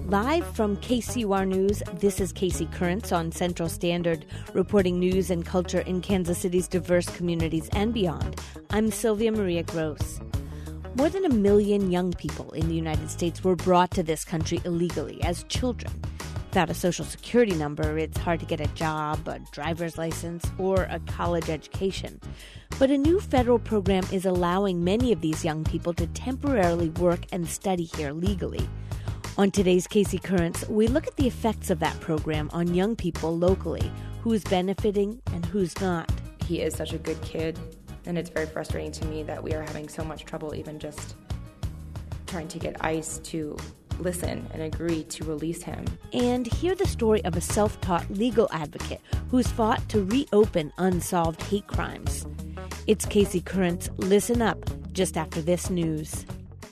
Live from KCUR News, this is Casey Currents on Central Standard, reporting news and culture in Kansas City's diverse communities and beyond. I'm Sylvia Maria Gross. More than 1 million young people in the United States were brought to this country illegally as children. Without a social security number, it's hard to get a job, a driver's license, or a college education. But a new federal program is allowing many of these young people to temporarily work and study here legally. On today's Casey Currents, we look at the effects of that program on young people locally, who's benefiting and who's not. He is such a good kid, and it's very frustrating to me that we are having so much trouble even just trying to get ICE to listen and agree to release him. And hear the story of a self-taught legal advocate who's fought to reopen unsolved hate crimes. It's Casey Currents. Listen up just after this news.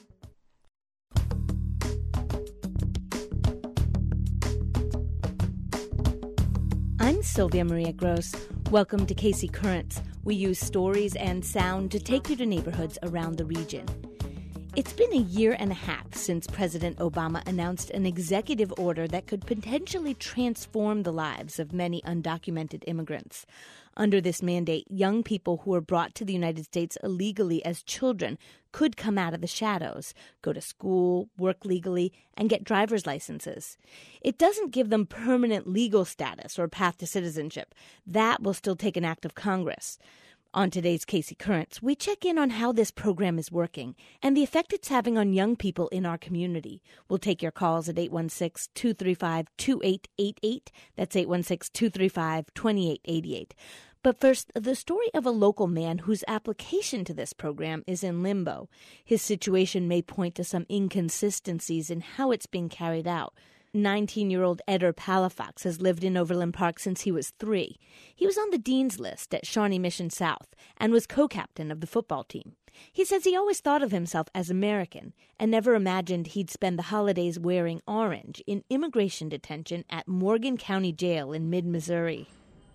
I'm Sylvia Maria Gross. Welcome to Casey Currents. We use stories and sound to take you to neighborhoods around the region. It's been a year and a half since President Obama announced an executive order that could potentially transform the lives of many undocumented immigrants. Under this mandate, young people who were brought to the United States illegally as children could come out of the shadows, go to school, work legally, and get driver's licenses. It doesn't give them permanent legal status or path to citizenship. That will still take an act of Congress. On today's Casey Currents, we check in on how this program is working and the effect it's having on young people in our community. We'll take your calls at 816-235-2888. That's 816-235-2888. But first, the story of a local man whose application to this program is in limbo. His situation may point to some inconsistencies in how it's being carried out. 19-year-old Eder Palafox has lived in Overland Park since he was 3. He was on the dean's list at Shawnee Mission South and was co-captain of the football team. He says he always thought of himself as American and never imagined he'd spend the holidays wearing orange in immigration detention at Morgan County Jail in mid-Missouri.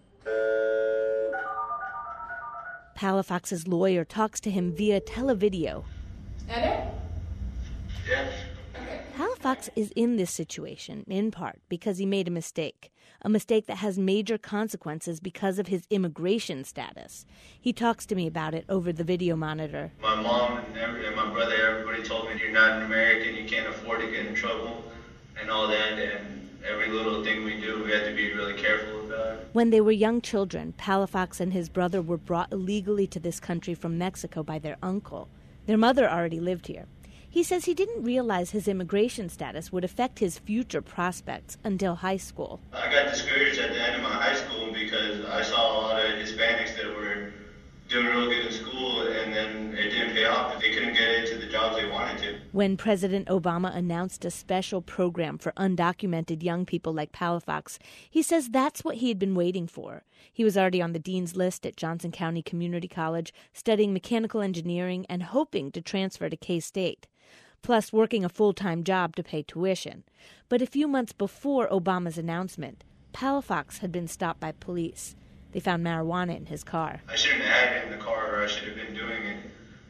Palafox's lawyer talks to him via televideo. Eder? Yes. Palafox is in this situation, in part, because he made a mistake that has major consequences because of his immigration status. He talks to me about it over the video monitor. My mom and my brother, everybody told me you're not an American, you can't afford to get in trouble and all that, and every little thing we do, we have to be really careful about. When they were young children, Palafox and his brother were brought illegally to this country from Mexico by their uncle. Their mother already lived here. He says he didn't realize his immigration status would affect his future prospects until high school. I got discouraged at the end of my high school because I saw a lot of Hispanics that were doing real good in school, and then it didn't pay off. They couldn't get into the jobs they wanted to. When President Obama announced a special program for undocumented young people like Palafox, he says that's what he had been waiting for. He was already on the dean's list at Johnson County Community College, studying mechanical engineering and hoping to transfer to K-State, plus working a full-time job to pay tuition. But a few months before Obama's announcement, Palafox had been stopped by police. They found marijuana in his car. I shouldn't have had it in the car, or I should have been doing it.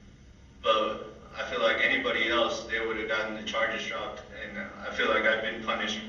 But I feel like anybody else, they would have gotten the charges dropped. And I feel like I've been punished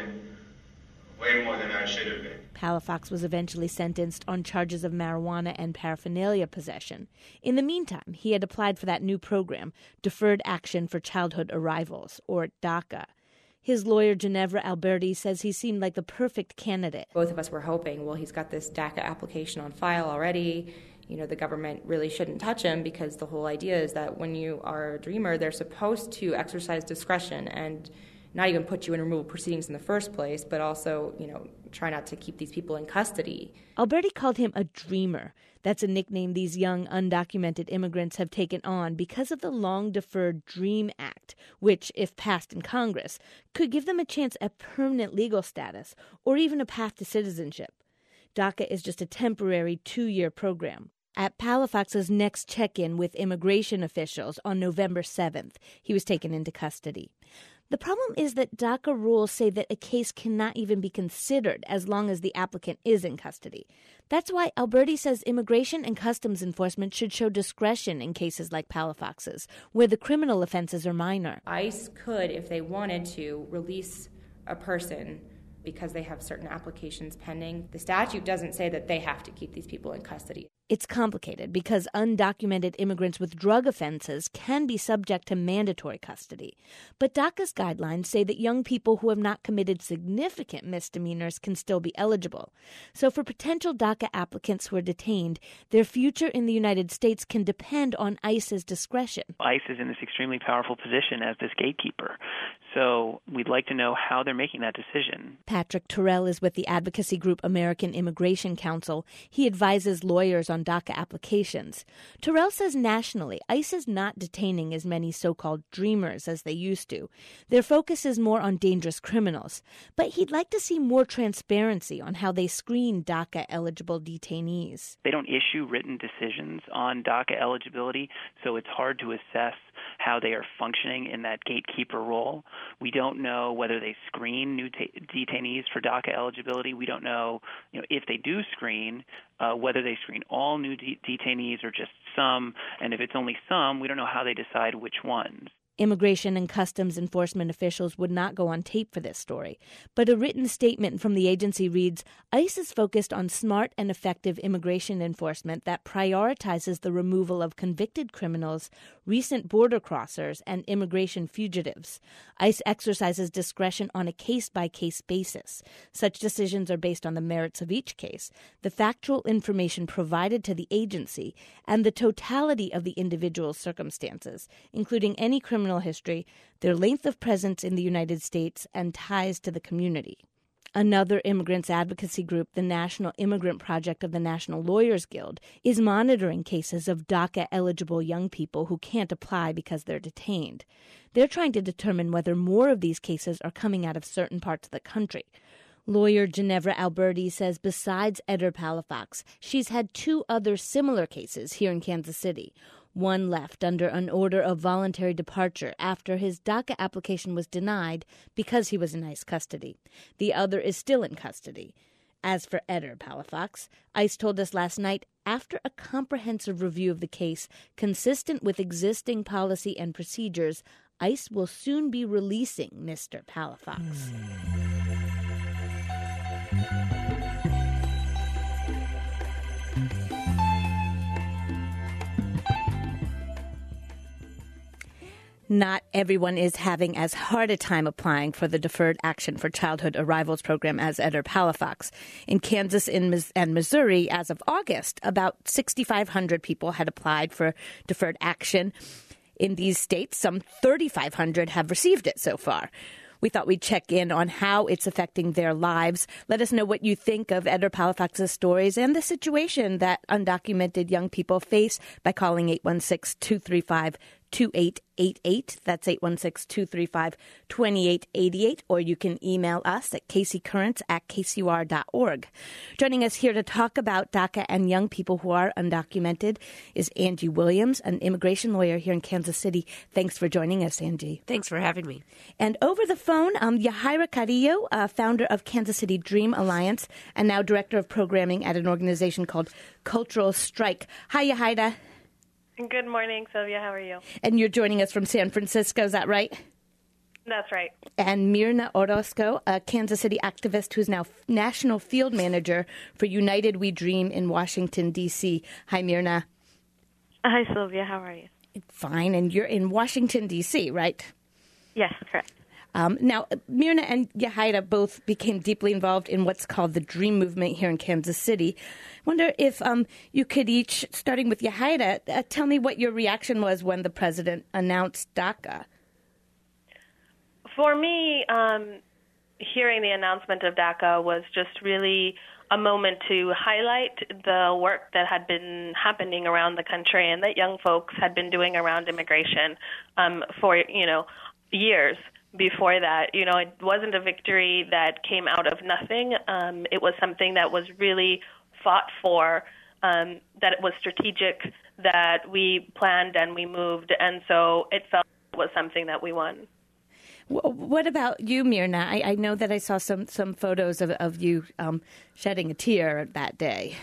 way more than I should have been. Palafox was eventually sentenced on charges of marijuana and paraphernalia possession. In the meantime, he had applied for that new program, Deferred Action for Childhood Arrivals, or DACA. His lawyer, Ginevra Alberti, says he seemed like the perfect candidate. Both of us were hoping, well, he's got this DACA application on file already. You know, the government really shouldn't touch him because the whole idea is that when you are a dreamer, they're supposed to exercise discretion and not even put you in removal proceedings in the first place, but also, try not to keep these people in custody. Alberti called him a dreamer. That's a nickname these young undocumented immigrants have taken on because of the long-deferred DREAM Act, which, if passed in Congress, could give them a chance at permanent legal status or even a path to citizenship. DACA is just a temporary 2-year program. At Palafox's next check-in with immigration officials on November 7th, he was taken into custody. The problem is that DACA rules say that a case cannot even be considered as long as the applicant is in custody. That's why Alberti says Immigration and Customs Enforcement should show discretion in cases like Palafox's, where the criminal offenses are minor. ICE could, if they wanted to, release a person because they have certain applications pending. The statute doesn't say that they have to keep these people in custody. It's complicated because undocumented immigrants with drug offenses can be subject to mandatory custody. But DACA's guidelines say that young people who have not committed significant misdemeanors can still be eligible. So for potential DACA applicants who are detained, their future in the United States can depend on ICE's discretion. ICE is in this extremely powerful position as this gatekeeper. So we'd like to know how they're making that decision. Patrick Terrell is with the advocacy group American Immigration Council. He advises lawyers on DACA applications. Terrell says nationally, ICE is not detaining as many so-called dreamers as they used to. Their focus is more on dangerous criminals. But he'd like to see more transparency on how they screen DACA-eligible detainees. They don't issue written decisions on DACA eligibility, so it's hard to assess how they are functioning in that gatekeeper role. We don't know whether they screen new detainees for DACA eligibility. We don't know, if they do screen, whether they screen all new detainees or just some. And if it's only some, we don't know how they decide which ones. Immigration and Customs Enforcement officials would not go on tape for this story, but a written statement from the agency reads, ICE is focused on smart and effective immigration enforcement that prioritizes the removal of convicted criminals, recent border crossers, and immigration fugitives. ICE exercises discretion on a case-by-case basis. Such decisions are based on the merits of each case, the factual information provided to the agency, and the totality of the individual's circumstances, including any criminal history, their length of presence in the United States, and ties to the community. Another immigrants advocacy group, the National Immigrant Project of the National Lawyers Guild, is monitoring cases of DACA-eligible young people who can't apply because they're detained. They're trying to determine whether more of these cases are coming out of certain parts of the country. Lawyer Ginevra Alberti says besides Eder Palafox, she's had 2 other similar cases here in Kansas City. One left under an order of voluntary departure after his DACA application was denied because he was in ICE custody. The other is still in custody. As for Eder Palafox, ICE told us last night, after a comprehensive review of the case, consistent with existing policy and procedures, ICE will soon be releasing Mr. Palafox. Not everyone is having as hard a time applying for the Deferred Action for Childhood Arrivals program as Eder Palafox. In Kansas and Missouri, as of August, about 6,500 people had applied for deferred action. In these states, some 3,500 have received it so far. We thought we'd check in on how it's affecting their lives. Let us know what you think of Eder Palafox's stories and the situation that undocumented young people face by calling 816-235-2888. That's 816-235-2888. Or you can email us at kcurrents@kcur.org. Joining us here to talk about DACA and young people who are undocumented is Angie Williams, an immigration lawyer here in Kansas City. Thanks for joining us, Angie. Thanks for having me. And over the phone, Yahaira Carrillo, founder of Kansas City Dream Alliance and now director of programming at an organization called Cultural Strike. Hi, Yahaira. Good morning, Sylvia. How are you? And you're joining us from San Francisco, is that right? That's right. And Myrna Orozco, a Kansas City activist who's now national field manager for United We Dream in Washington, D.C. Hi, Myrna. Hi, Sylvia. How are you? Fine. And you're in Washington, D.C., right? Yes, correct. Now, Myrna and Yahaira both became deeply involved in what's called the Dream Movement here in Kansas City. I wonder if you could each, starting with Yahaira, tell me what your reaction was when the president announced DACA. For me, hearing the announcement of DACA was just really a moment to highlight the work that had been happening around the country and that young folks had been doing around immigration for, years. Before that, it wasn't a victory that came out of nothing. It was something that was really fought for, that it was strategic, that we planned and we moved, and so it felt it was something that we won. What about you, Myrna? I know that I saw some photos of you shedding a tear that day.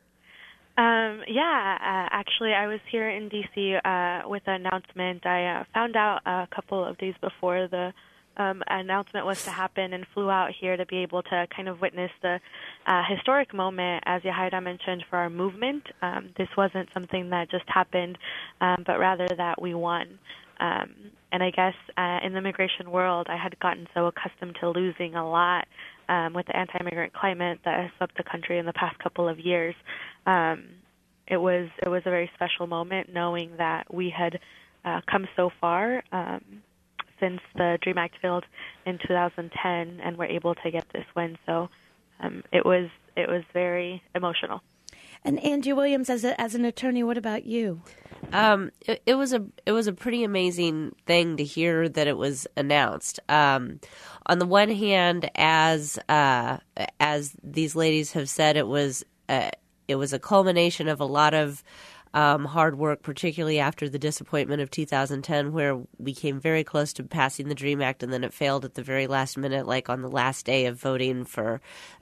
Actually, I was here in D.C. With the announcement. I found out a couple of days before the announcement was to happen, and flew out here to be able to kind of witness the historic moment, as Yahaira mentioned, for our movement. This wasn't something that just happened, but rather that we won. And I guess in the immigration world, I had gotten so accustomed to losing a lot with the anti-immigrant climate that has swept the country in the past couple of years. It was a very special moment knowing that we had come so far since the DREAM Act failed in 2010, and were able to get this win. So it was very emotional. And Angie Williams, as an attorney, what about you? It was a pretty amazing thing to hear that it was announced. On the one hand, as these ladies have said, it was a culmination of a lot of hard work, particularly after the disappointment of 2010, where we came very close to passing the DREAM Act, and then it failed at the very last minute, like on the last day of voting for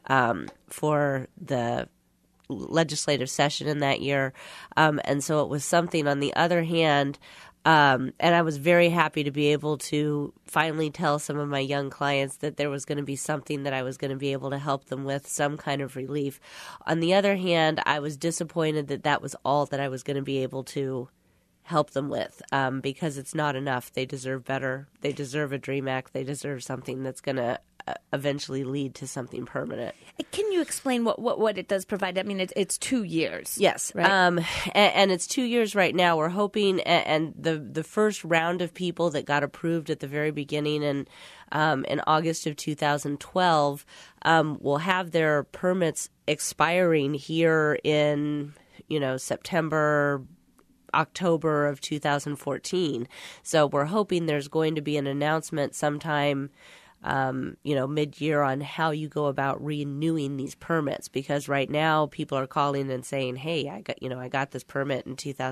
the legislative session in that year. And so it was something. On the other hand, and I was very happy to be able to finally tell some of my young clients that there was going to be something that I was going to be able to help them with, some kind of relief. On the other hand, I was disappointed that that was all that I was going to be able to help them with, because it's not enough. They deserve better. They deserve a DREAM Act. They deserve something that's going to eventually lead to something permanent. Can you explain what it does provide? I mean, it's 2 years. Yes, right? And it's 2 years right now. We're hoping, and the first round of people that got approved at the very beginning in August of 2012 will have their permits expiring here in September, October of 2014. So we're hoping there's going to be an announcement sometime mid-year on how you go about renewing these permits, because right now people are calling and saying, hey, I got this permit in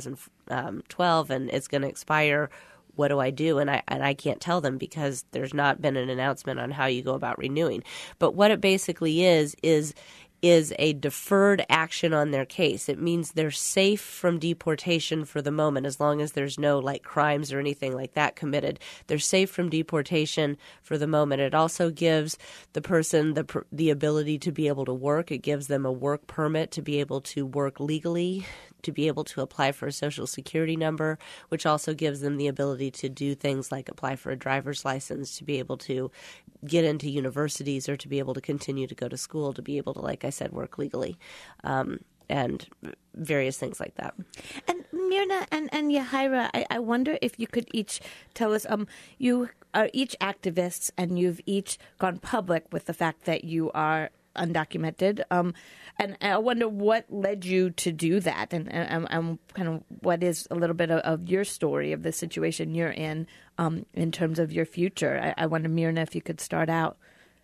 2012 and it's going to expire. What do I do? And I can't tell them because there's not been an announcement on how you go about renewing. But what it basically is a deferred action on their case. It means they're safe from deportation for the moment, as long as there's no crimes or anything like that committed. They're safe from deportation for the moment. It also gives the person the ability to be able to work. It gives them a work permit to be able to work legally, to be able to apply for a Social Security number, which also gives them the ability to do things like apply for a driver's license, to be able to get into universities, or to be able to continue to go to school, to be able to, like I said, work legally, and various things like that. And Myrna and Yahaira, I wonder if you could each tell us, you are each activists, and you've each gone public with the fact that you are undocumented, and I wonder what led you to do that, and kind of what is a little bit of your story of the situation you're in terms of your future. I wonder, Myrna, if you could start out.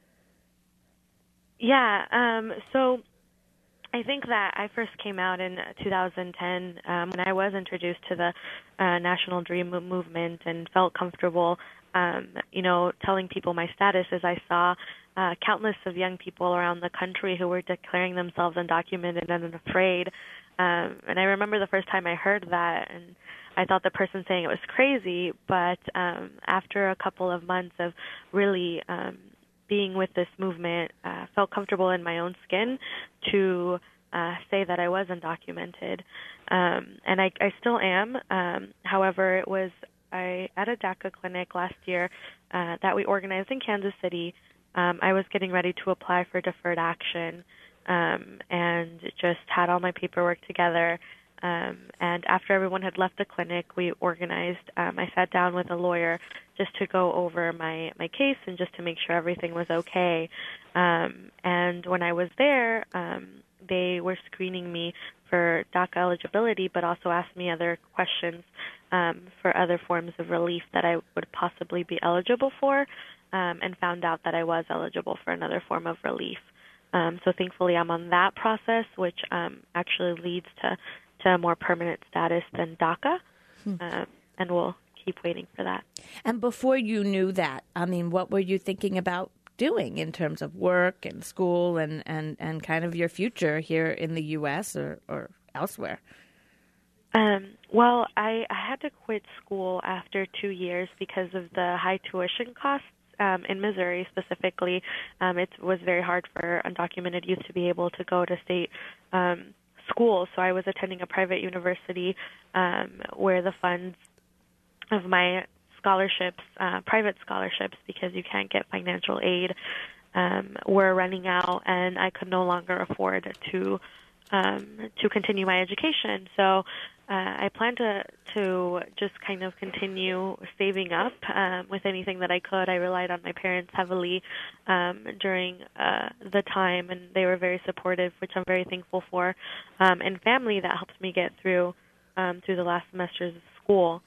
Yeah, so I think that I first came out in 2010 when I was introduced to the National DREAM movement, and felt comfortable, telling people my status, as I saw countless of young people around the country who were declaring themselves undocumented and unafraid. And I remember the first time I heard that, and I thought the person saying it was crazy, but after a couple of months of really being with this movement, felt comfortable in my own skin to say that I was undocumented. And I still am. However, it was at a DACA clinic last year that we organized in Kansas City. I was getting ready to apply for deferred action, and just had all my paperwork together. And after everyone had left the clinic, we organized. I sat down with a lawyer just to go over my case and just to make sure everything was okay. And when I was there, they were screening me for DACA eligibility, but also asked me other questions for other forms of relief that I would possibly be eligible for, and found out that I was eligible for another form of relief. So thankfully I'm on that process, which actually leads to a more permanent status than DACA, and we'll keep waiting for that. And before you knew that, I mean, what were you thinking about doing in terms of work and school and kind of your future here in the U.S. or elsewhere? Well, I had to quit school after 2 years because of the high tuition costs in Missouri specifically, it was very hard for undocumented youth to be able to go to state schools. So I was attending a private university where the funds of my scholarships, private scholarships, because you can't get financial aid, were running out, and I could no longer afford to continue my education. So I plan to just kind of continue saving up with anything that I could. I relied on my parents heavily during the time, and they were very supportive, which I'm very thankful for, and family that helped me get through the last semesters of school.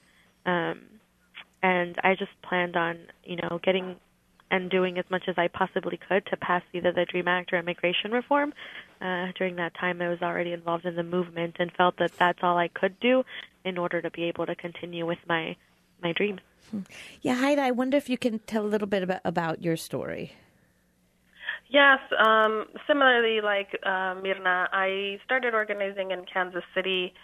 And I just planned on, getting and doing as much as I possibly could to pass either the DREAM Act or immigration reform. During that time, I was already involved in the movement and felt that that's all I could do in order to be able to continue with my dreams. Yeah, Haida, I wonder if you can tell a little bit about your story. Yes, similarly like Mirna, I started organizing in Kansas City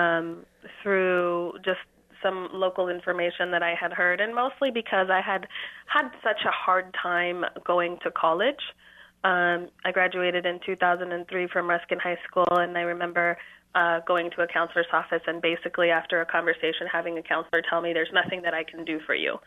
through just some local information that I had heard, and mostly because I had such a hard time going to college. I graduated in 2003 from Ruskin High School, and I remember going to a counselor's office and basically after a conversation having a counselor tell me there's nothing that I can do for you,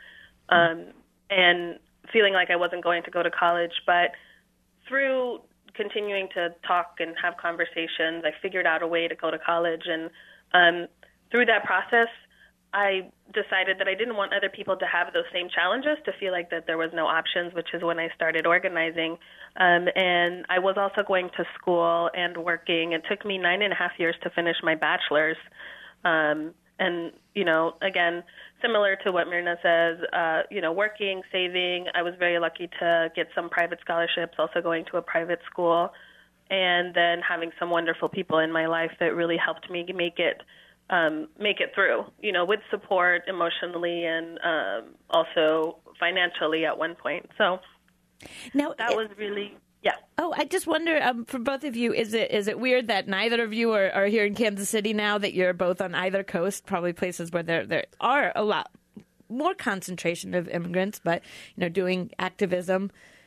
and feeling like I wasn't going to go to college. But through continuing to talk and have conversations, I figured out a way to go to college, and through that process, I decided that I didn't want other people to have those same challenges, to feel like that there was no options, which is when I started organizing. And I was also going to school and working. It took me 9.5 years to finish my bachelor's. And, again, similar to what Mirna says, working, saving, I was very lucky to get some private scholarships, also going to a private school, and then having some wonderful people in my life that really helped me make it through, with support emotionally and also financially at one point. So now that was really, yeah. Oh, I just wonder, for both of you, is it weird that neither of you are here in Kansas City now, that you're both on either coast, probably places where there are a lot more concentration of immigrants, but, doing activism?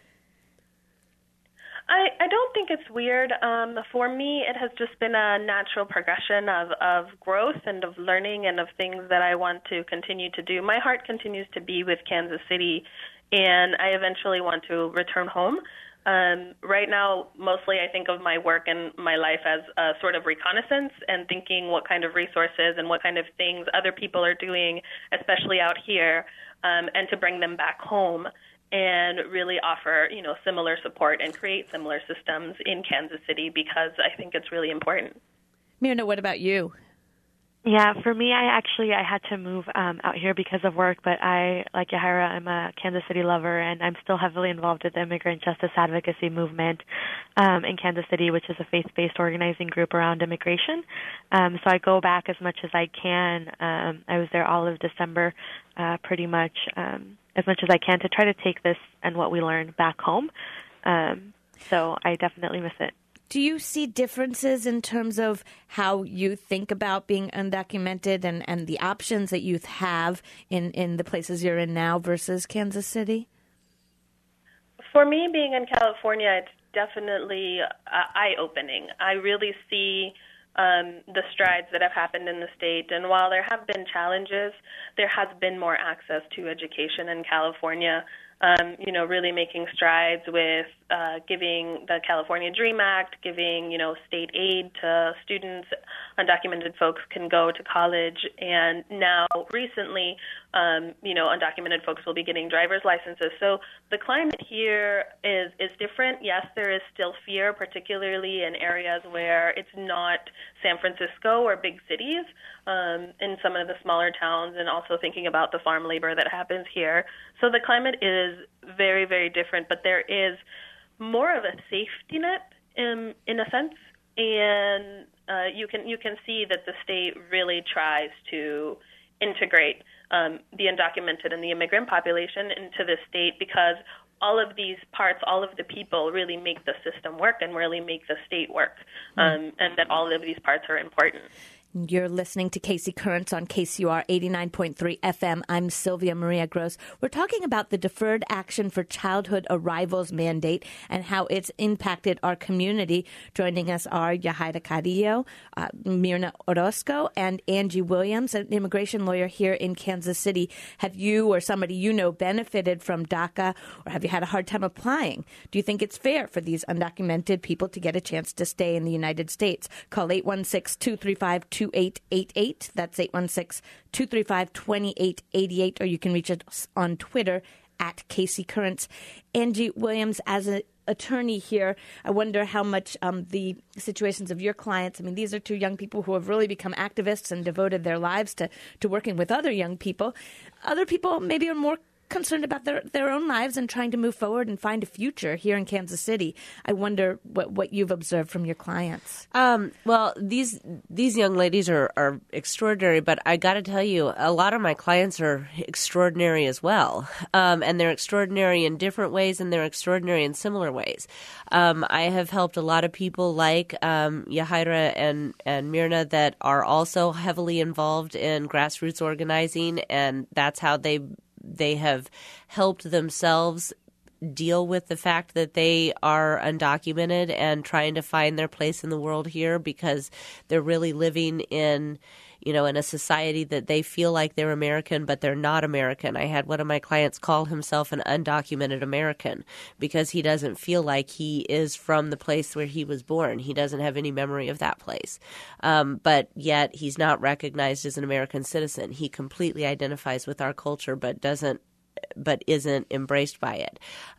I don't think it's weird. For me, it has just been a natural progression of growth and of learning and of things that I want to continue to do. My heart continues to be with Kansas City, and I eventually want to return home. Right now, mostly I think of my work and my life as a sort of reconnaissance and thinking what kind of resources and what kind of things other people are doing, especially out here, and to bring them back home and really offer, similar support and create similar systems in Kansas City, because I think it's really important. Mirna, what about you? Yeah, for me, I had to move out here because of work, but I, like Yahira, I'm a Kansas City lover, and I'm still heavily involved with the immigrant justice advocacy movement in Kansas City, which is a faith-based organizing group around immigration. So I go back as much as I can. I was there all of December, pretty much, as much as I can, to try to take this and what we learned back home. So I definitely miss it. Do you see differences in terms of how you think about being undocumented and the options that youth have in the places you're in now versus Kansas City? For me, being in California, it's definitely eye-opening. I really see the strides that have happened in the state. And while there have been challenges, there has been more access to education in California. Really making strides with giving the California DREAM Act, giving, state aid to students. Undocumented folks can go to college. And now, recently, undocumented folks will be getting driver's licenses. So the climate here is different. Yes, there is still fear, particularly in areas where it's not San Francisco or big cities, in some of the smaller towns, and also thinking about the farm labor that happens here. So the climate is very, very different, but there is more of a safety net in a sense, and you can see that the state really tries to integrate the undocumented and the immigrant population into the state, because all of these parts, all of the people really make the system work and really make the state work, and that all of these parts are important. You're listening to Casey Currents on KCUR 89.3 FM. I'm Sylvia Maria Gross. We're talking about the Deferred Action for Childhood Arrivals mandate and how it's impacted our community. Joining us are Yahaira Carrillo, Myrna Orozco, and Angie Williams, an immigration lawyer here in Kansas City. Have you or somebody you know benefited from DACA, or have you had a hard time applying? Do you think it's fair for these undocumented people to get a chance to stay in the United States? Call 816-235-2888. That's 816-235-2888, or you can reach us on Twitter at Casey Currents. Angie Williams, as an attorney here, I wonder how much the situations of your clients, I mean, these are two young people who have really become activists and devoted their lives to working with other young people. Other people maybe are more concerned about their own lives and trying to move forward and find a future here in Kansas City. I wonder what you've observed from your clients. Well, these young ladies are extraordinary, but I got to tell you, a lot of my clients are extraordinary as well, and they're extraordinary in different ways, and they're extraordinary in similar ways. I have helped a lot of people like Yahaira and Myrna that are also heavily involved in grassroots organizing, and that's how they have helped themselves deal with the fact that they are undocumented and trying to find their place in the world here, because they're really living in a society that they feel like they're American, but they're not American. I had one of my clients call himself an undocumented American because he doesn't feel like he is from the place where he was born. He doesn't have any memory of that place. But yet he's not recognized as an American citizen. He completely identifies with our culture, but isn't embraced by it.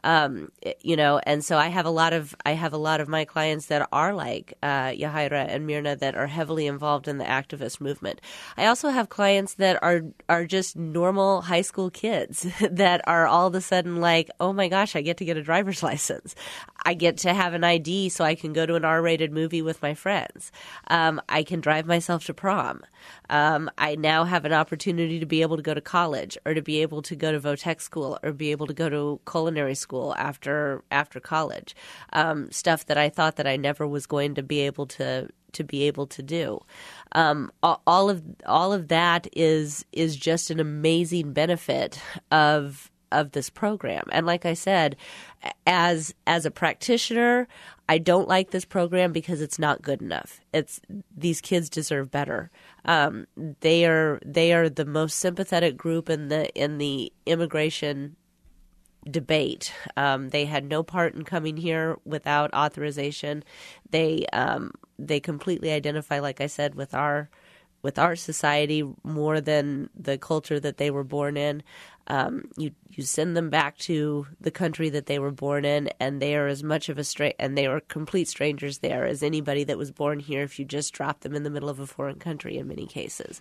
And so I have a lot of my clients that are like Yahaira and Myrna that are heavily involved in the activist movement. I also have clients that are just normal high school kids that are all of a sudden like, oh my gosh, I get to get a driver's license. I get to have an ID so I can go to an R-rated movie with my friends. I can drive myself to prom. I now have an opportunity to be able to go to college, or to be able to go to Votech school, or be able to go to culinary school after college. Stuff that I thought that I never was going to be able to do. All of that is just an amazing benefit of this program. And like I said, as a practitioner, I don't like this program because it's not good enough. These kids deserve better. They are the most sympathetic group in the immigration debate. They had no part in coming here without authorization. They completely identify, like I said, with our society more than the culture that they were born in. You send them back to the country that they were born in, and they are as much of and they are complete strangers there as anybody that was born here if you just drop them in the middle of a foreign country in many cases.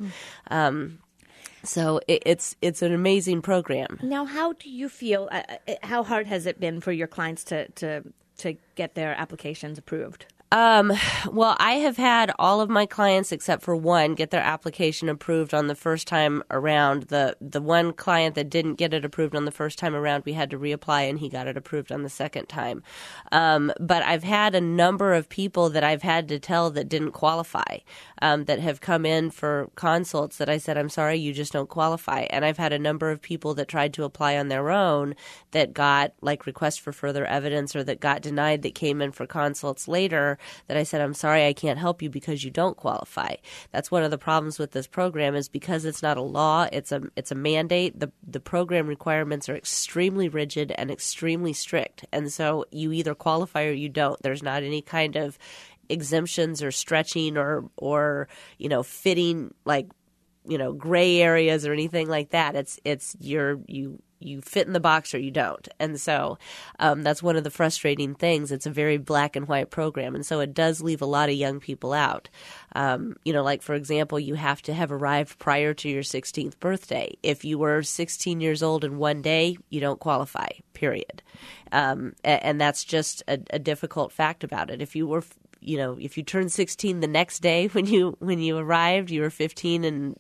So it's an amazing program. Now, how do you feel? How hard has it been for your clients to get their applications approved? Well, I have had all of my clients except for one get their application approved on the first time around. The one client that didn't get it approved on the first time around, we had to reapply, and he got it approved on the second time. But I've had a number of people that I've had to tell that didn't qualify, that have come in for consults that I said, I'm sorry, you just don't qualify. And I've had a number of people that tried to apply on their own that got like requests for further evidence, or that got denied, that came in for consults later, that I said, I'm sorry, I can't help you because you don't qualify. That's one of the problems with this program, is because it's not a law, it's a mandate. The program requirements are extremely rigid and extremely strict. And so you either qualify or you don't. There's not any kind of exemptions or stretching or fitting, like, gray areas or anything like that. It's you fit in the box or you don't. And so that's one of the frustrating things. It's a very black and white program. And so it does leave a lot of young people out. Like, for example, you have to have arrived prior to your 16th birthday. If you were 16 years old in one day, you don't qualify, period. And that's just a difficult fact about it. If you were if you turned 16 the next day when you arrived, you were 15 and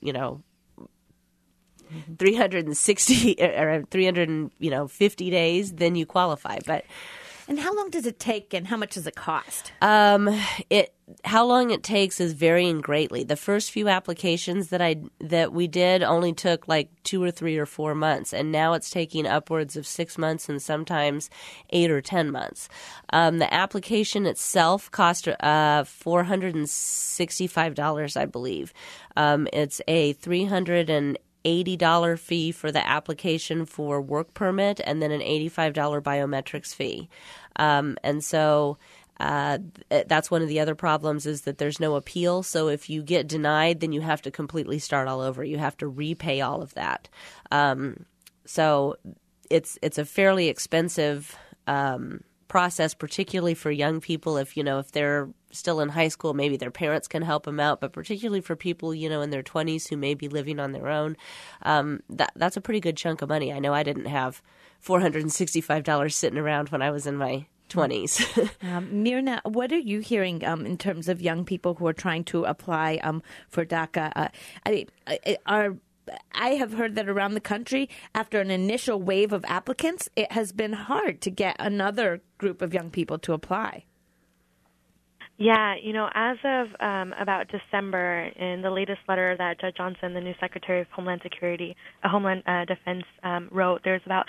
360 or 350 days, then you qualify. But And how long does it take, and how much does it cost? How long it takes is varying greatly. The first few applications that we did only took like 2 or 3 or 4 months, and now it's taking upwards of 6 months and sometimes 8 or 10 months. The application itself cost $465, I believe. It's a $380 fee for the application for work permit, and then an $85 biometrics fee. And so that's one of the other problems, is that there's no appeal. So if you get denied, then you have to completely start all over. You have to repay all of that. So it's a fairly expensive process, particularly for young people. If they're still in high school, maybe their parents can help them out, but particularly for people, in their 20s who may be living on their own, that's a pretty good chunk of money. I know I didn't have $465 sitting around when I was in my 20s. Myrna, what are you hearing in terms of young people who are trying to apply for DACA? I have heard that around the country, after an initial wave of applicants, it has been hard to get another group of young people to apply. Yeah, as of about December, in the latest letter that Judge Johnson, the new Secretary of Homeland Defense, wrote, there's about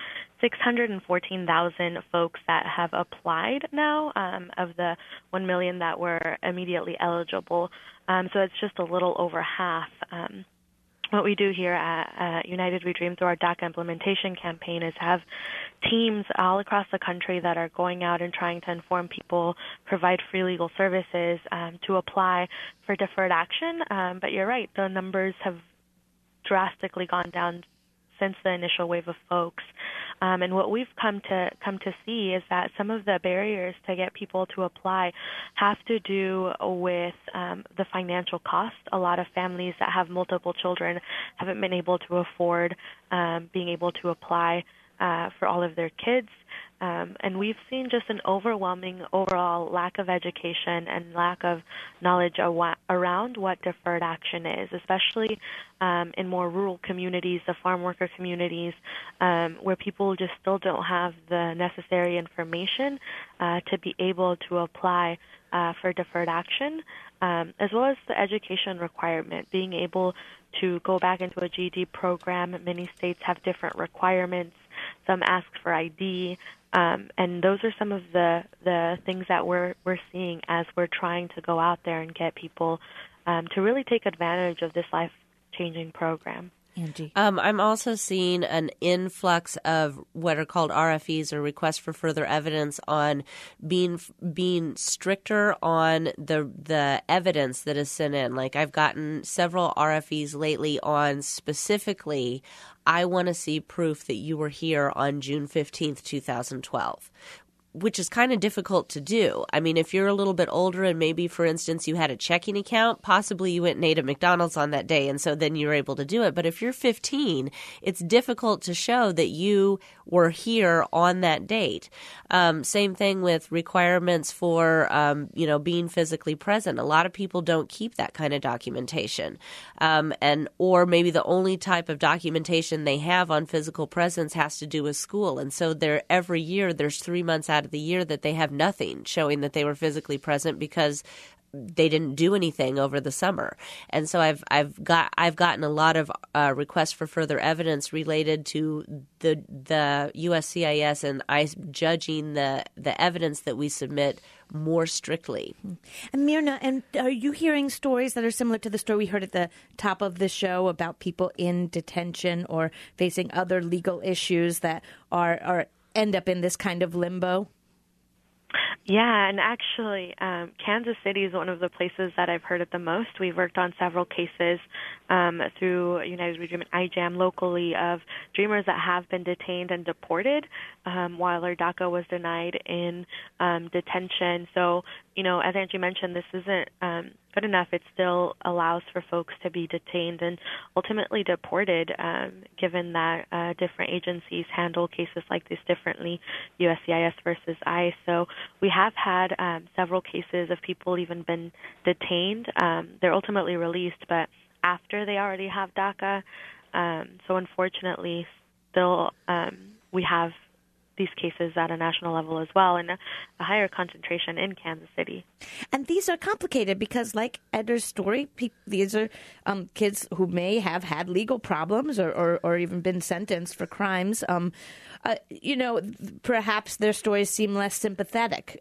614,000 folks that have applied now of the 1 million that were immediately eligible. So it's just a little over half. What we do here at United We Dream through our DACA implementation campaign is have teams all across the country that are going out and trying to inform people, provide free legal services to apply for deferred action. But you're right, the numbers have drastically gone down since the initial wave of folks. And what we've come to see is that some of the barriers to get people to apply have to do with the financial cost. A lot of families that have multiple children haven't been able to afford being able to apply for all of their kids. And we've seen just an overwhelming overall lack of education and lack of knowledge around what deferred action is, especially in more rural communities, the farm worker communities, where people just still don't have the necessary information to be able to apply for deferred action, as well as the education requirement, being able to go back into a GED program. Many states have different requirements. Some ask for ID, and those are some of the things that we're seeing as we're trying to go out there and get people to really take advantage of this life-changing program. Angie. I'm also seeing an influx of what are called RFEs, or requests for further evidence, on being stricter on the evidence that is sent in. Like, I've gotten several RFEs lately on specifically, I want to see proof that you were here on June 15th, 2012. Which is kind of difficult to do. I mean, if you're a little bit older and maybe, for instance, you had a checking account, possibly you went and ate at McDonald's on that day, and so then you're able to do it. But if you're 15, it's difficult to show that you were here on that date. Same thing with requirements for, being physically present. A lot of people don't keep that kind of documentation. Or maybe the only type of documentation they have on physical presence has to do with school. And so every year there's 3 months out of the year that they have nothing showing that they were physically present because they didn't do anything over the summer. And so I've gotten a lot of requests for further evidence related to the USCIS and ICE judging the evidence that we submit more strictly. And Myrna, and are you hearing stories that are similar to the story we heard at the top of the show about people in detention or facing other legal issues that are end up in this kind of limbo? Yeah, and actually, Kansas City is one of the places that I've heard it the most. We've worked on several cases through United We Dream and IJAM locally of Dreamers that have been detained and deported while their DACA was denied in detention. So, as Angie mentioned, this isn't good enough. It still allows for folks to be detained and ultimately deported, given that different agencies handle cases like this differently, USCIS versus ICE. So we have had several cases of people even been detained. They're ultimately released, but after they already have DACA. So unfortunately, still we have these cases at a national level as well, and a higher concentration in Kansas City. And these are complicated because, like Eder's story, these are kids who may have had legal problems or even been sentenced for crimes. Perhaps their stories seem less sympathetic.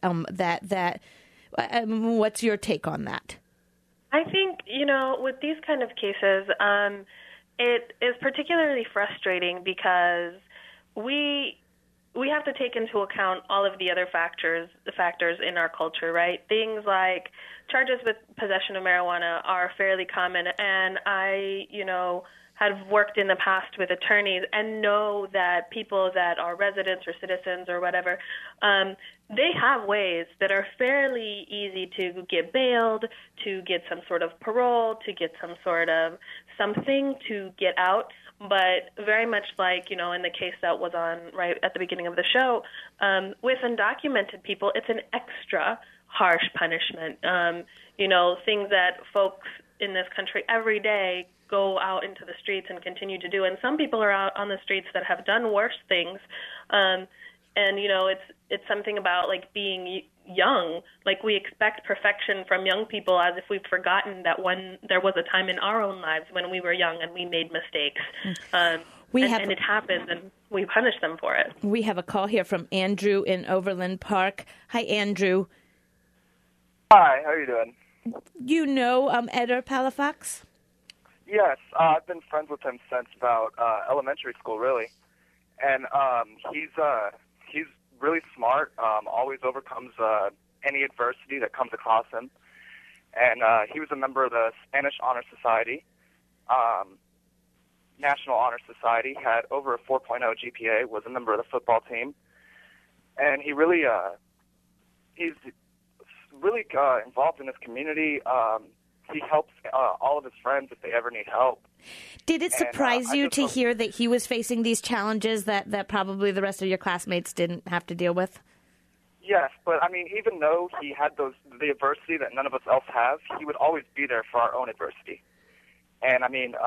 What's your take on that? I think, with these kind of cases, it is particularly frustrating because we have to take into account all of the other factors in our culture, right? Things like charges with possession of marijuana are fairly common, and I, have worked in the past with attorneys and know that people that are residents or citizens or whatever, they have ways that are fairly easy to get bailed, to get some sort of parole, to get some sort of something to get out. But very much like, in the case that was on right at the beginning of the show, with undocumented people, it's an extra harsh punishment. Things that folks in this country every day go out into the streets and continue to do. And some people are out on the streets that have done worse things. It's something about like being young. Like we expect perfection from young people as if we've forgotten that when there was a time in our own lives when we were young and we made mistakes. And it happens and we punish them for it. We have a call here from Andrew in Overland Park. Hi, Andrew. Hi, how are you doing? You know Eder Palafox? Yes, I've been friends with him since about elementary school, really. And he's really smart, always overcomes any adversity that comes across him. And he was a member of the Spanish Honor Society, National Honor Society, had over a 4.0 GPA, was a member of the football team. And he really, he's really involved in his community. He helps all of his friends if they ever need help. Did it surprise you to hear that he was facing these challenges that probably the rest of your classmates didn't have to deal with? Yes, but I mean, even though he had the adversity that none of us else have, he would always be there for our own adversity. And I mean,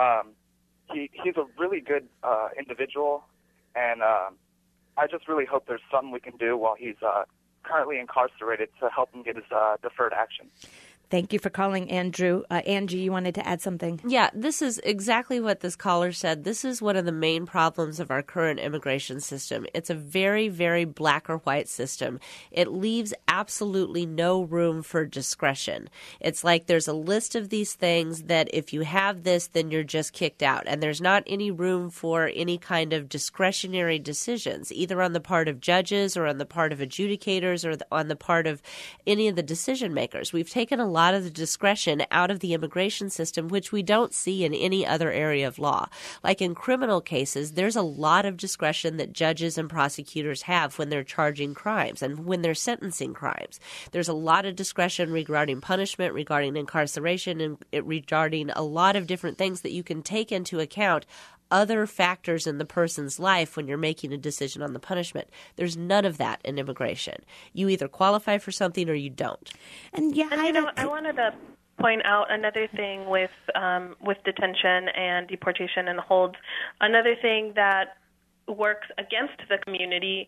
he's a really good individual, and I just really hope there's something we can do while he's currently incarcerated to help him get his deferred action. Thank you for calling, Andrew. Angie, you wanted to add something? Yeah, this is exactly what this caller said. This is one of the main problems of our current immigration system. It's a very, very black or white system. It leaves absolutely no room for discretion. It's like there's a list of these things that if you have this, then you're just kicked out. And there's not any room for any kind of discretionary decisions, either on the part of judges or on the part of adjudicators or on the part of any of the decision makers. We've taken a lot of the discretion out of the immigration system, which we don't see in any other area of law. Like in criminal cases, there's a lot of discretion that judges and prosecutors have when they're charging crimes and when they're sentencing crimes. There's a lot of discretion regarding punishment, regarding incarceration, and regarding a lot of different things that you can take into account other factors in the person's life when you're making a decision on the punishment. There's none of that in immigration. You either qualify for something or you don't. And I wanted to point out another thing with detention and deportation and holds. Another thing that works against the community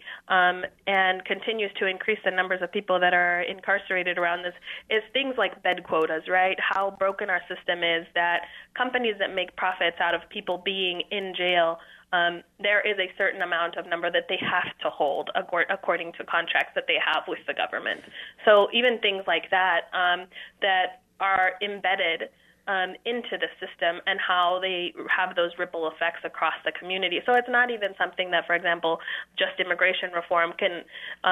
and continues to increase the numbers of people that are incarcerated around this is things like bed quotas, right? How broken our system is that companies that make profits out of people being in jail, there is a certain amount of number that they have to hold according to contracts that they have with the government. So even things like that that are embedded into the system and how they have those ripple effects across the community. So it's not even something that, for example, just immigration reform can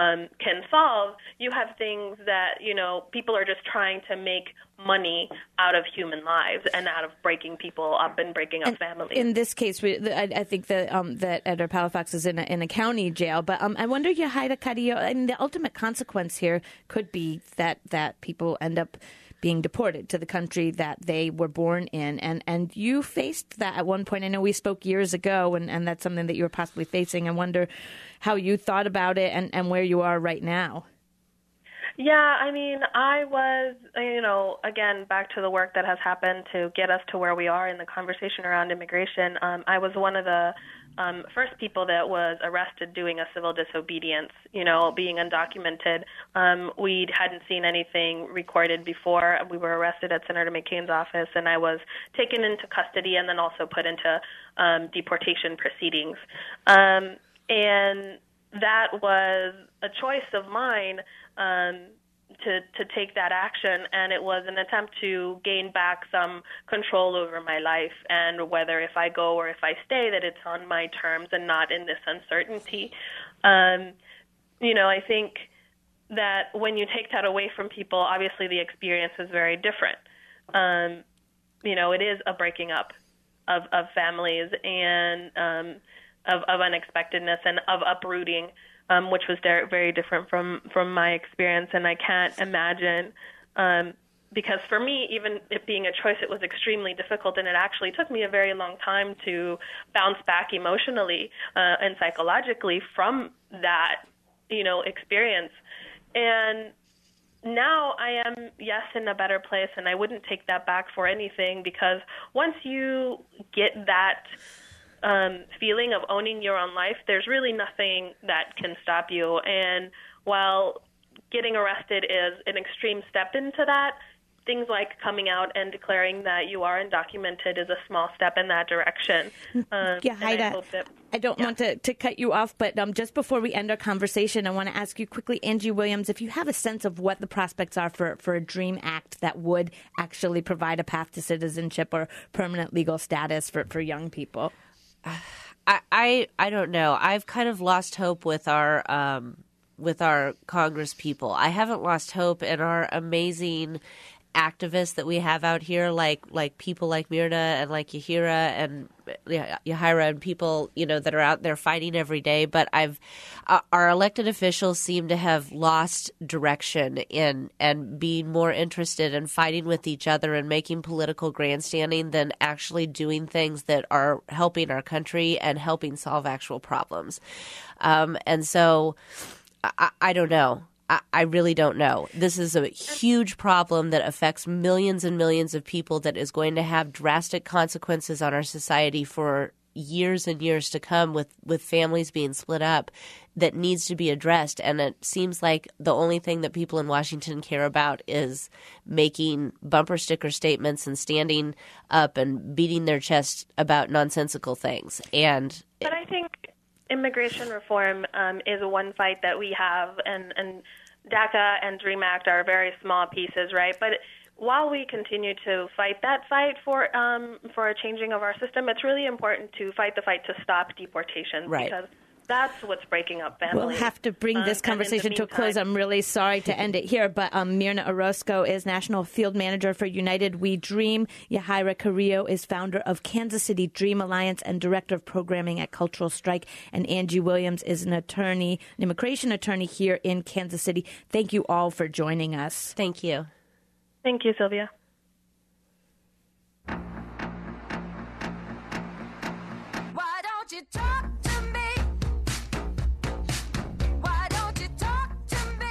solve. You have things that, people are just trying to make money out of human lives and out of breaking people up and breaking up families. In this case, I think that Eder Palafox is in a county jail. But I wonder, Yahida Carrillo, the ultimate consequence here could be that people end up being deported to the country that they were born in. And you faced that at one point. I know we spoke years ago, and that's something that you were possibly facing. I wonder how you thought about it and where you are right now. Yeah, I mean, I was, again, back to the work that has happened to get us to where we are in the conversation around immigration. I was one of the first people that was arrested doing a civil disobedience, being undocumented. We hadn't seen anything recorded before. We were arrested at Senator McCain's office, and I was taken into custody and then also put into deportation proceedings. And that was a choice of mine to take that action, and it was an attempt to gain back some control over my life, and whether if I go or if I stay, that it's on my terms and not in this uncertainty. I think that when you take that away from people, obviously the experience is very different. It is a breaking up of families and of unexpectedness and of uprooting, which was very different from my experience. And I can't imagine, because for me, even it being a choice, it was extremely difficult, and it actually took me a very long time to bounce back emotionally and psychologically from that, experience. And now I am, yes, in a better place, and I wouldn't take that back for anything, because once you get that feeling of owning your own life, there's really nothing that can stop you. And while getting arrested is an extreme step into that, things like coming out and declaring that you are undocumented is a small step in that direction. Haida, I don't want to cut you off, but just before we end our conversation, I want to ask you quickly, Angie Williams, if you have a sense of what the prospects are for a DREAM Act that would actually provide a path to citizenship or permanent legal status for young people. I don't know. I've kind of lost hope with our Congress people. I haven't lost hope in our amazing activists that we have out here, like people like Myrna and like Yahira and people, that are out there fighting every day. But our elected officials seem to have lost direction and being more interested in fighting with each other and making political grandstanding than actually doing things that are helping our country and helping solve actual problems. And so I don't know. I really don't know. This is a huge problem that affects millions and millions of people that is going to have drastic consequences on our society for years and years to come, with families being split up, that needs to be addressed. And it seems like the only thing that people in Washington care about is making bumper sticker statements and standing up and beating their chest about nonsensical things. But I think immigration reform is one fight that we have, and DACA and DREAM Act are very small pieces, right? But while we continue to fight that fight for a changing of our system, it's really important to fight the fight to stop deportation, right? Because that's what's breaking up families. We'll have to bring this conversation to a close. I'm really sorry to end it here, but Myrna Orozco is National Field Manager for United We Dream. Yahira Carrillo is founder of Kansas City Dream Alliance and Director of Programming at Cultural Strike. And Angie Williams is an immigration attorney here in Kansas City. Thank you all for joining us. Thank you. Thank you, Sylvia. Why don't you talk to me? Why don't you talk to me?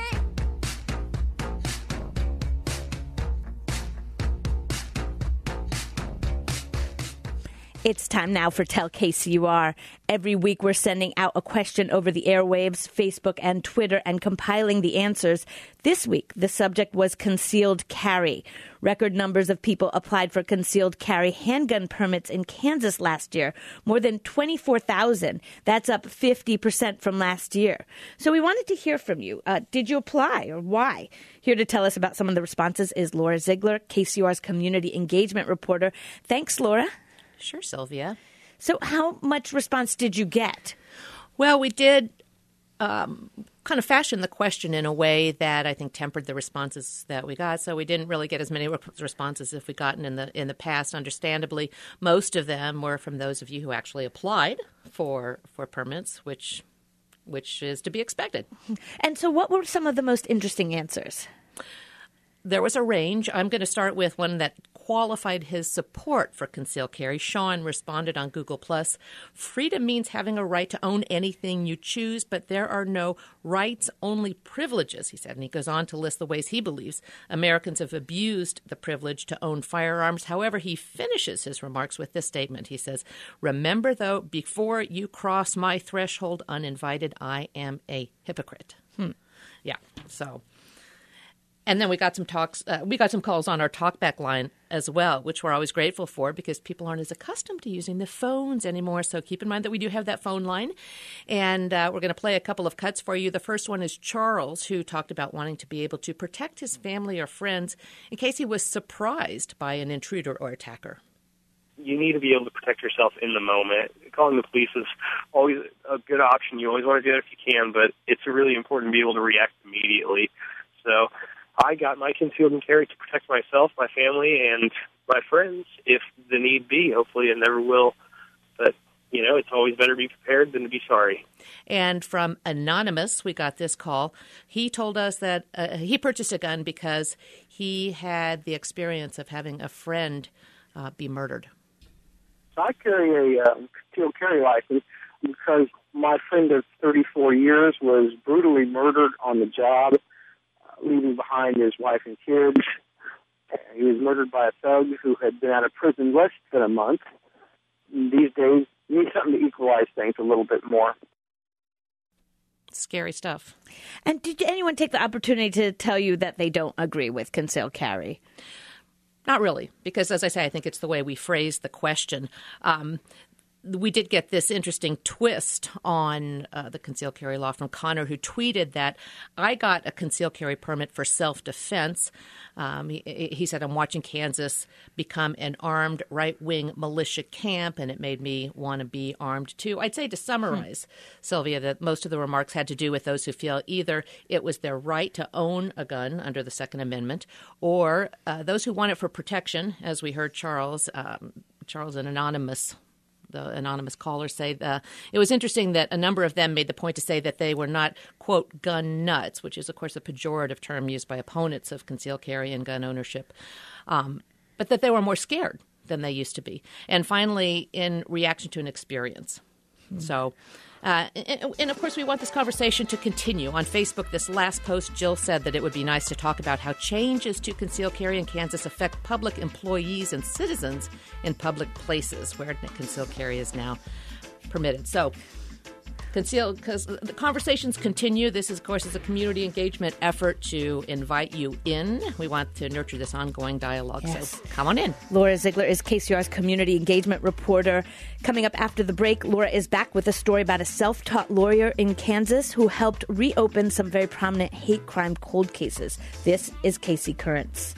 It's time now for Tell KCUR. Every week we're sending out a question over the airwaves, Facebook and Twitter, and compiling the answers. This week, the subject was concealed carry. Record numbers of people applied for concealed carry handgun permits in Kansas last year, more than 24,000. That's up 50% from last year. So we wanted to hear from you. Did you apply, or why? Here to tell us about some of the responses is Laura Ziegler, KCUR's community engagement reporter. Thanks, Laura. Sure, Sylvia. So how much response did you get? Well, we did kind of fashion the question in a way that I think tempered the responses that we got. So we didn't really get as many responses as we've gotten in the past. Understandably, most of them were from those of you who actually applied for permits, which is to be expected. And so what were some of the most interesting answers? there was a range. I'm going to start with one that qualified his support for concealed carry. Sean responded on Google+, freedom means having a right to own anything you choose, but there are no rights, only privileges, he said. And he goes on to list the ways he believes Americans have abused the privilege to own firearms. However, he finishes his remarks with this statement. He says, remember, though, before you cross my threshold uninvited, I am a hypocrite. Yeah, so... And then we got some calls on our talkback line as well, which we're always grateful for because people aren't as accustomed to using the phones anymore. So keep in mind that we do have that phone line. And we're going to play a couple of cuts for you. The first one is Charles, who talked about wanting to be able to protect his family or friends in case he was surprised by an intruder or attacker. You need to be able to protect yourself in the moment. Calling the police is always a good option. You always want to do it if you can, but it's really important to be able to react immediately. So I got my concealed and carry to protect myself, my family, and my friends if the need be. Hopefully it never will. But, it's always better to be prepared than to be sorry. And from Anonymous, we got this call. He told us that he purchased a gun because he had the experience of having a friend be murdered. So I carry a concealed carry license because my friend of 34 years was brutally murdered on the job, leaving behind his wife and kids. He was murdered by a thug who had been out of prison less than a month. These days, you need something to equalize things a little bit more. Scary stuff. And did anyone take the opportunity to tell you that they don't agree with concealed carry? Not really, because as I say, I think it's the way we phrase the question. We did get this interesting twist on the concealed carry law from Connor, who tweeted that I got a concealed carry permit for self-defense. He said, I'm watching Kansas become an armed right-wing militia camp, and it made me want to be armed too. I'd say to summarize, Sylvia, that most of the remarks had to do with those who feel either it was their right to own a gun under the Second Amendment, or those who want it for protection, as we heard Charles, the anonymous caller say. It was interesting that a number of them made the point to say that they were not, quote, gun nuts, which is, of course, a pejorative term used by opponents of concealed carry and gun ownership, but that they were more scared than they used to be. And finally, in reaction to an experience. So, and of course, we want this conversation to continue. On Facebook, this last post, Jill said that it would be nice to talk about how changes to concealed carry in Kansas affect public employees and citizens in public places where concealed carry is now permitted. So, because the conversations continue. This, of course, is a community engagement effort to invite you in. We want to nurture this ongoing dialogue, yes. So come on in. Laura Ziegler is KCR's community engagement reporter. Coming up after the break, Laura is back with a story about a self-taught lawyer in Kansas who helped reopen some very prominent hate crime cold cases. This is KC Currents.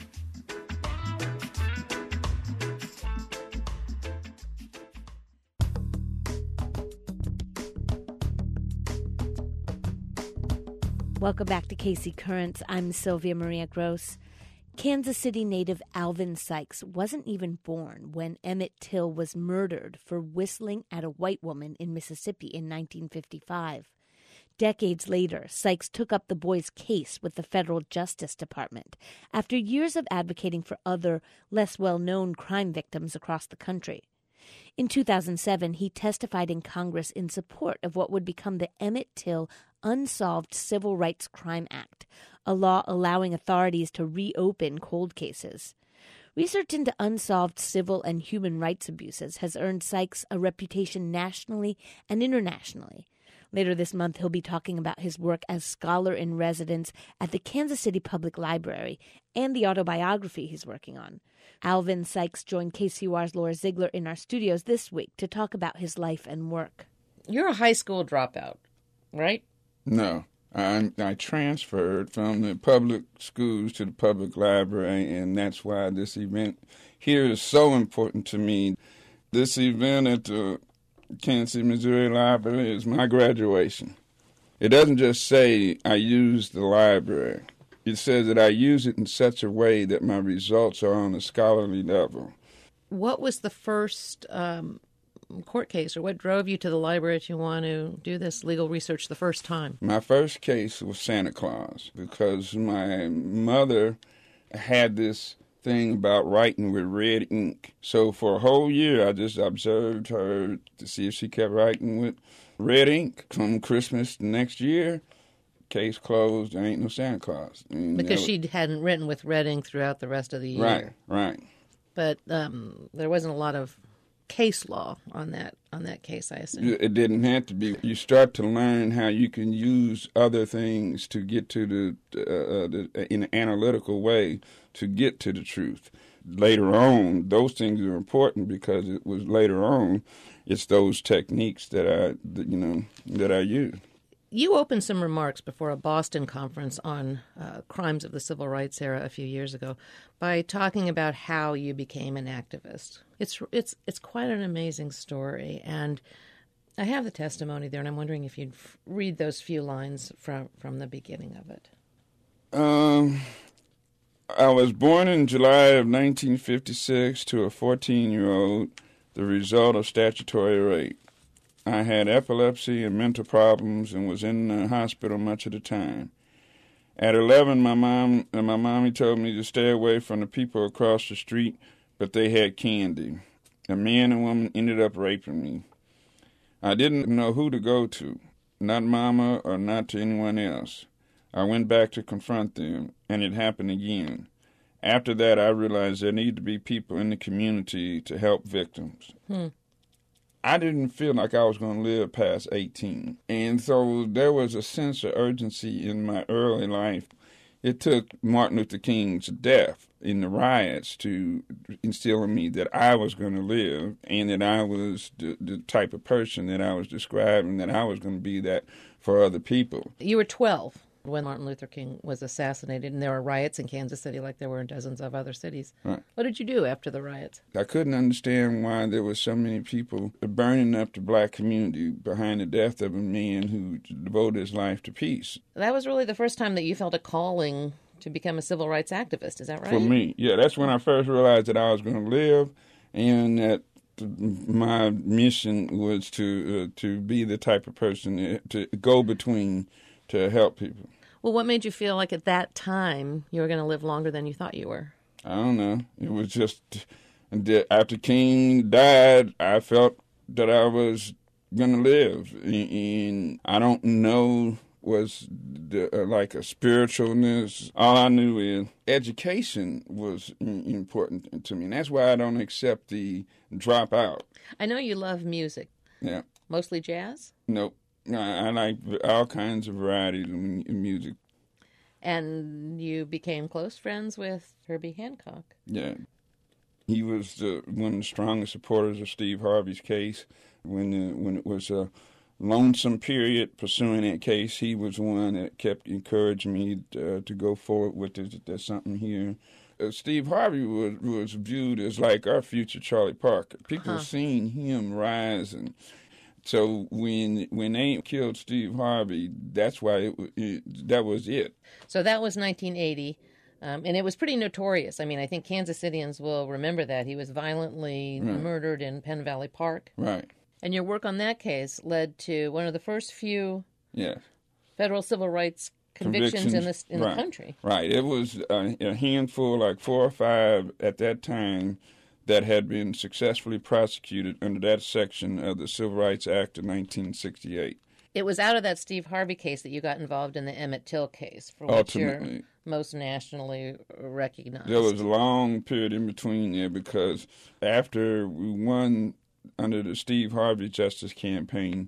Welcome back to KC Currents. I'm Sylvia Maria Gross. Kansas City native Alvin Sykes wasn't even born when Emmett Till was murdered for whistling at a white woman in Mississippi in 1955. Decades later, Sykes took up the boy's case with the federal Justice Department after years of advocating for other, less well-known crime victims across the country. In 2007, he testified in Congress in support of what would become the Emmett Till Unsolved Civil Rights Crime Act, a law allowing authorities to reopen cold cases. Research into unsolved civil and human rights abuses has earned Sykes a reputation nationally and internationally. Later this month, he'll be talking about his work as scholar-in-residence at the Kansas City Public Library and the autobiography he's working on. Alvin Sykes joined KCUR's Laura Ziegler in our studios this week to talk about his life and work. You're a high school dropout, right? No. I transferred from the public schools to the public library, and that's why this event here is so important to me. This event at the Kansas City, Missouri Library is my graduation. It doesn't just say I use the library. It says that I use it in such a way that my results are on a scholarly level. What was the first court case, or what drove you to the library to want to do this legal research the first time? My first case was Santa Claus, because my mother had this thing about writing with red ink. So for a whole year, I just observed her to see if she kept writing with red ink. Come Christmas the next year, case closed, there ain't no Santa Claus. Because she hadn't written with red ink throughout the rest of the year. Right. But there wasn't a lot of case law on that case, I assume. It didn't have to be. You start to learn how you can use other things to get to in an analytical way to get to the truth. Later on, those things are important because it was later on, it's those techniques that I use. You opened some remarks before a Boston conference on crimes of the civil rights era a few years ago by talking about how you became an activist. It's quite an amazing story, and I have the testimony there, and I'm wondering if you'd read those few lines from the beginning of it. I was born in July of 1956 to a 14-year-old, the result of statutory rape. I had epilepsy and mental problems and was in the hospital much of the time. At 11, my mommy told me to stay away from the people across the street, but they had candy. A man and woman ended up raping me. I didn't know who to go to, not Mama or not to anyone else. I went back to confront them, and it happened again. After that, I realized there needed to be people in the community to help victims. I didn't feel like I was going to live past 18. And so there was a sense of urgency in my early life. It took Martin Luther King's death in the riots to instill in me that I was going to live and that I was the type of person that I was describing, that I was going to be that for other people. You were 12 when Martin Luther King was assassinated, and there were riots in Kansas City like there were in dozens of other cities. Right. What did you do after the riots? I couldn't understand why there were so many people burning up the black community behind the death of a man who devoted his life to peace. That was really the first time that you felt a calling to become a civil rights activist, is that right? For me, yeah. That's when I first realized that I was going to live and that my mission was to be the type of person to go between to help people. Well, what made you feel like at that time you were going to live longer than you thought you were? I don't know. It was just after King died, I felt that I was going to live. And I don't know was like a spiritualness. All I knew is education was important to me. And that's why I don't accept the dropout. I know you love music. Yeah. Mostly jazz? Nope. I like all kinds of varieties of music. And you became close friends with Herbie Hancock. Yeah. He was one of the strongest supporters of Steve Harvey's case. When it was a lonesome period pursuing that case, he was one that kept encouraging me to go forward with it. There's something here. Steve Harvey was viewed as like our future Charlie Parker. People seen him rise, and so when they killed Steve Harvey, that's why that was it. So that was 1980, and it was pretty notorious. I mean, I think Kansas Cityans will remember that. He was violently murdered in Penn Valley Park. Right. And your work on that case led to one of the first few federal civil rights convictions in the country. Right. It was a handful, like 4 or 5 at that time, that had been successfully prosecuted under that section of the Civil Rights Act of 1968. It was out of that Steve Harvey case that you got involved in the Emmett Till case, for which you're most nationally recognized. There was a long period in between there because after we won under the Steve Harvey Justice Campaign,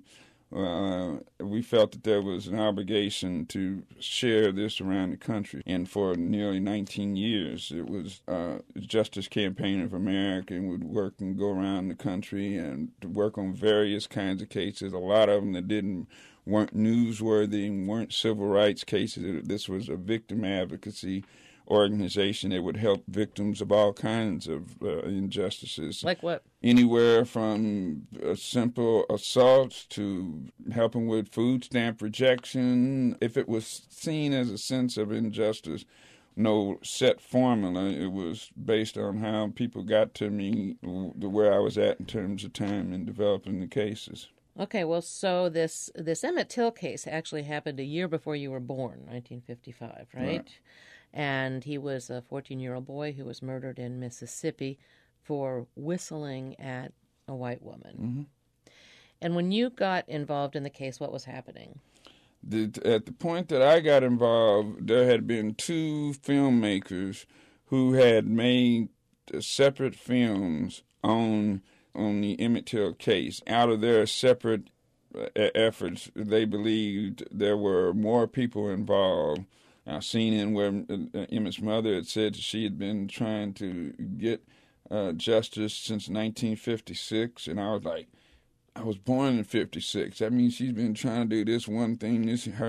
we felt that there was an obligation to share this around the country. And for nearly 19 years, it was Justice Campaign of America, and would work and go around the country and work on various kinds of cases. A lot of them that weren't newsworthy, weren't civil rights cases. This was a victim advocacy organization that would help victims of all kinds of injustices. Like what? Anywhere from simple assaults to helping with food stamp rejection. If it was seen as a sense of injustice, no set formula. It was based on how people got to me, where I was at in terms of time in developing the cases. Okay, well, so this Emmett Till case actually happened a year before you were born, 1955, right? And he was a 14-year-old boy who was murdered in Mississippi for whistling at a white woman. Mm-hmm. And when you got involved in the case, what was happening? At the point that I got involved, there had been two filmmakers who had made separate films on the Emmett Till case. Out of their separate efforts, they believed there were more people involved. I've seen in where Emmett's mother had said she had been trying to get justice since 1956, and I was like, I was born in 56. That means she's been trying to do this one thing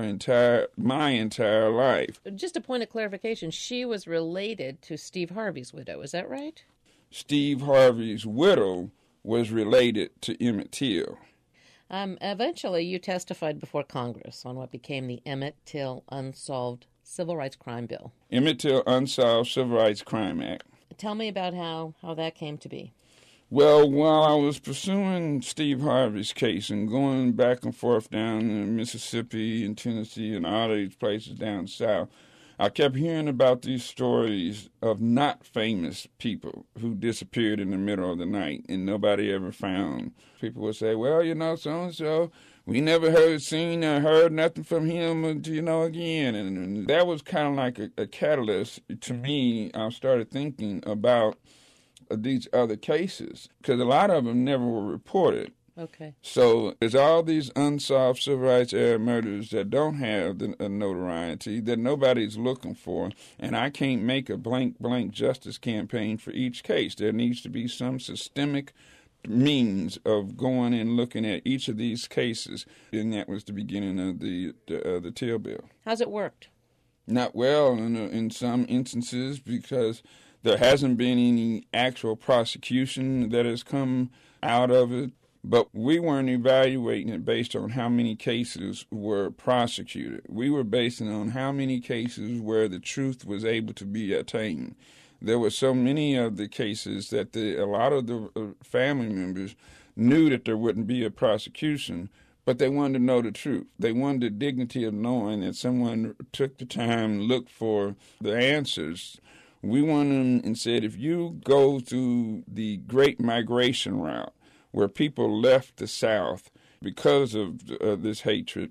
my entire life. Just a point of clarification, she was related to Steve Harvey's widow, is that right? Steve Harvey's widow was related to Emmett Till. Eventually, you testified before Congress on what became the Emmett Till Unsolved Civil Rights Crime Bill. Emmett Till Unsolved Civil Rights Crime Act. Tell me about how that came to be. Well, while I was pursuing Steve Harvey's case and going back and forth down in Mississippi and Tennessee and all these places down south, I kept hearing about these stories of not famous people who disappeared in the middle of the night and nobody ever found. People would say, well, so-and-so, we never seen or heard nothing from him, again. And that was kind of like a catalyst to me. I started thinking about these other cases, because a lot of them never were reported. Okay. So there's all these unsolved civil rights era murders that don't have a notoriety, that nobody's looking for, and I can't make a blank justice campaign for each case. There needs to be some systemic means of going and looking at each of these cases, and that was the beginning of the Till bill. How's it worked? Not well in some instances, because there hasn't been any actual prosecution that has come out of it. But we weren't evaluating it based on how many cases were prosecuted. We were basing it on how many cases where the truth was able to be attained. There were so many of the cases that a lot of the family members knew that there wouldn't be a prosecution, but they wanted to know the truth. They wanted the dignity of knowing that someone took the time, looked for the answers. We wanted them and said, if you go through the Great Migration route, where people left the South because of this hatred,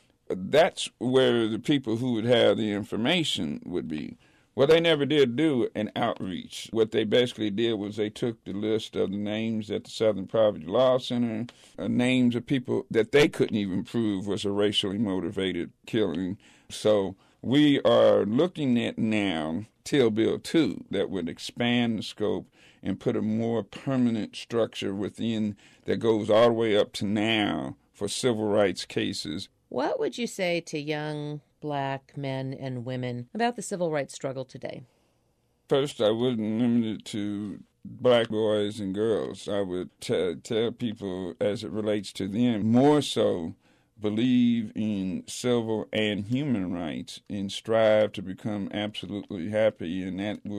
that's where the people who would have the information would be. Well, they never did do an outreach. What they basically did was they took the list of the names at the Southern Poverty Law Center, names of people that they couldn't even prove was a racially motivated killing. So we are looking at now Till Bill 2 that would expand the scope and put a more permanent structure within that goes all the way up to now for civil rights cases. What would you say to young black men and women about the civil rights struggle today? First, I wouldn't limit it to black boys and girls. I would tell people, as it relates to them, more so believe in civil and human rights and strive to become absolutely happy, and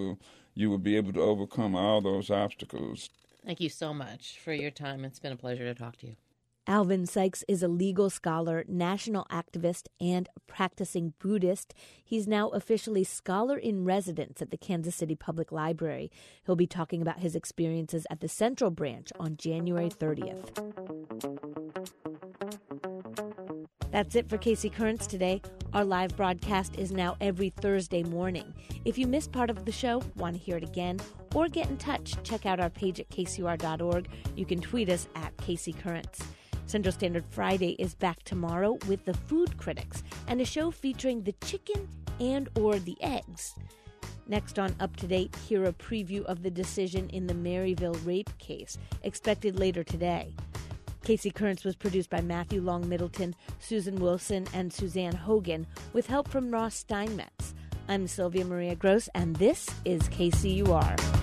you will be able to overcome all those obstacles. Thank you so much for your time. It's been a pleasure to talk to you. Alvin Sykes is a legal scholar, national activist, and practicing Buddhist. He's now officially scholar in residence at the Kansas City Public Library. He'll be talking about his experiences at the Central Branch on January 30th. That's it for KC Currents today. Our live broadcast is now every Thursday morning. If you missed part of the show, want to hear it again, or get in touch, check out our page at kcur.org. You can tweet us at KC Currents. Central Standard Friday is back tomorrow with the Food Critics and a show featuring the chicken and or the eggs. Next on Up to Date, hear a preview of the decision in the Maryville rape case, expected later today. KC Currents was produced by Matthew Long Middleton, Susan Wilson, and Suzanne Hogan, with help from Ross Steinmetz. I'm Sylvia Maria Gross, and this is KCUR.